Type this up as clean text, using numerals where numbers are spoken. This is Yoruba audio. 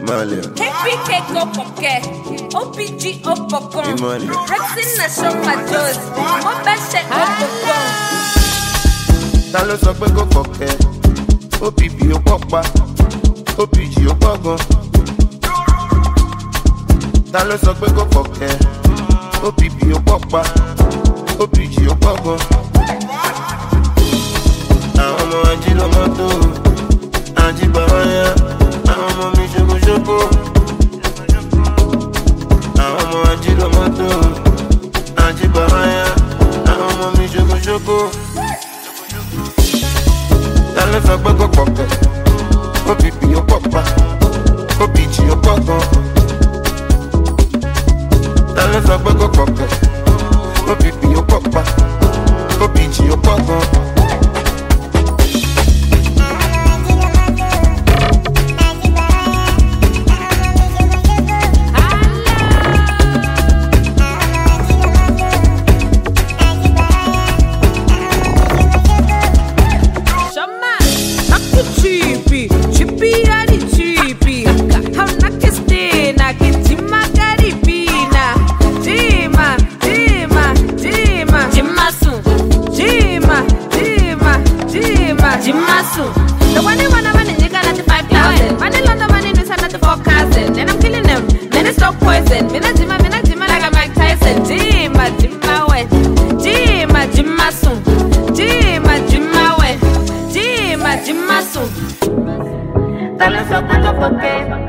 Malia. KPK go poke, OPG opokon. Rexin na show my toes, mo bẹ́sẹ̀ opokon. Ta ló sọ pé kò fọ̀kẹ́? OPP ó pọ̀pá, OPG ó pọ̀gan. Ta ló sọ pé kò fọ̀kẹ́? OPP ó pọ̀pá, OPG ó pọ̀gan. Àwọn ọmọ ajílọ́mọ́tò, ajíbáwáyá, àwọn ọmọ mi ṣokoṣoko. Àwọn ọmọ ajílọ́mọ́tò, ajíbáwáyá, àwọn ọmọ mi ṣokoṣoko. Ta ló sọ pé kò fọ̀kẹ́? OPP ó pọ̀pá, OPG ó pọ̀gan. Ta ló sọ pé kò fọ̀kẹ́? OPP ó pọ̀pá, OPG ó pọ̀gan. The one they wanna run in, you got at the 5,000. Man, they love the money, no sign at the 4,000. Then I'm killing them, then it's stop poison. Me not Jima, like I'm Mike Tyson. Jima, wet. Jima soon. Jima wet. Jima soon. Tell us up,